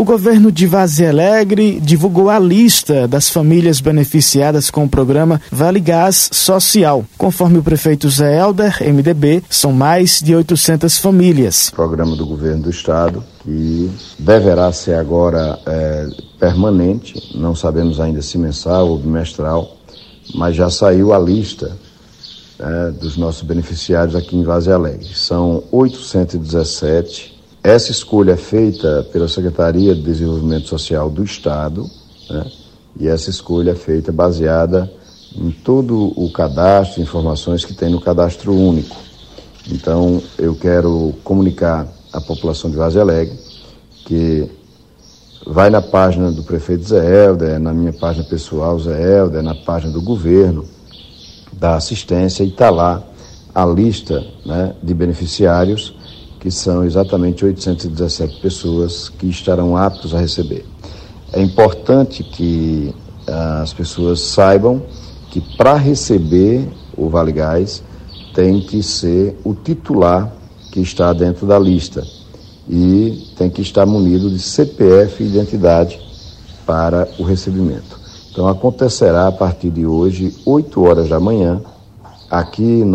O governo de Varzea Alegre divulgou a lista das famílias beneficiadas com o programa Vale Gás Social. Conforme o prefeito Zé Helder, MDB, são mais de 800 famílias. Programa do governo do estado que deverá ser agora permanente, não sabemos ainda se mensal ou bimestral, mas já saiu a lista dos nossos beneficiários aqui em Varzea Alegre. São 817. Essa escolha é feita pela Secretaria de Desenvolvimento Social do Estado, e essa escolha é feita baseada em todo o cadastro, informações que tem no cadastro único. Então, eu quero comunicar à população de Varzea Alegre que vai na página do prefeito Zé Helder, na minha página pessoal Zé Helder, na página do governo, da assistência, e está lá a lista de beneficiários, que são exatamente 817 pessoas que estarão aptos a receber. É importante que as pessoas saibam que para receber o Vale Gás tem que ser o titular que está dentro da lista e tem que estar munido de CPF e identidade para o recebimento. Então acontecerá a partir de hoje, 8 horas da manhã, aqui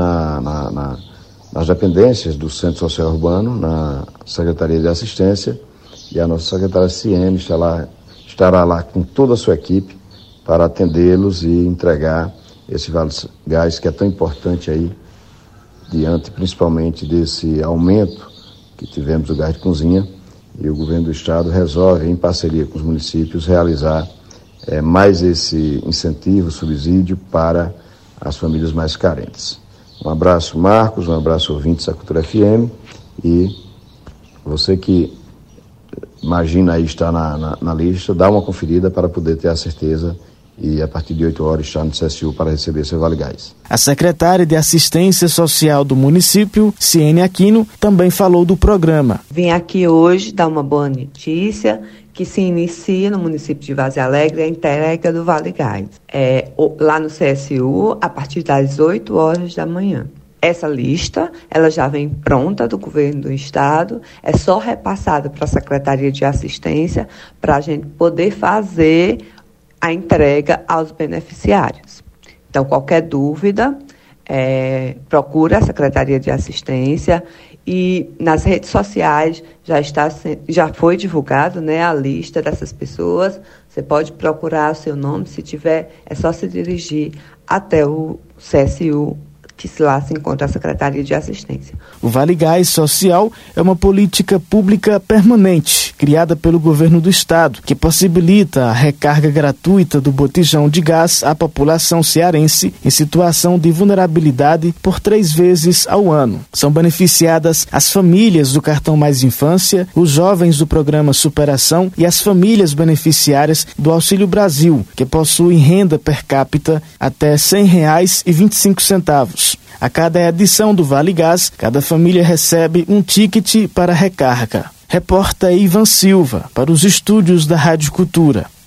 nas dependências do Centro Social Urbano, na Secretaria de Assistência, e a nossa secretária Ciene estará lá com toda a sua equipe para atendê-los e entregar esse Vale Gás que é tão importante aí, diante principalmente desse aumento que tivemos do gás de cozinha, e o governo do estado resolve, em parceria com os municípios, realizar mais esse incentivo, subsídio para as famílias mais carentes. Um abraço, Marcos, um abraço, ouvintes da Cultura FM, e você que imagina aí estar na lista, dá uma conferida para poder ter a certeza e a partir de 8 horas estar no CSU para receber seu Vale Gás. A secretária de Assistência Social do município, Ciene Aquino, também falou do programa. Vim aqui hoje dar uma boa notícia, que se inicia no município de Varzea Alegre a entrega do Vale Gás. Lá no CSU, a partir das 8 horas da manhã. Essa lista, ela já vem pronta do governo do estado, é só repassada para a Secretaria de Assistência para a gente poder fazer a entrega aos beneficiários. Então, qualquer dúvida, procura a Secretaria de Assistência, e nas redes sociais já foi divulgado, a lista dessas pessoas. Você pode procurar o seu nome, se tiver, é só se dirigir até o CSU, que lá se encontra a Secretaria de Assistência. O Vale Gás Social é uma política pública permanente, criada pelo governo do estado, que possibilita a recarga gratuita do botijão de gás à população cearense em situação de vulnerabilidade por 3 vezes ao ano. São beneficiadas as famílias do cartão Mais Infância, os jovens do programa Superação e as famílias beneficiárias do Auxílio Brasil, que possuem renda per capita até R$ 100,25. A cada edição do Vale Gás, cada família recebe um ticket para recarga. Repórter Ivan Silva, para os estúdios da Rádio Cultura.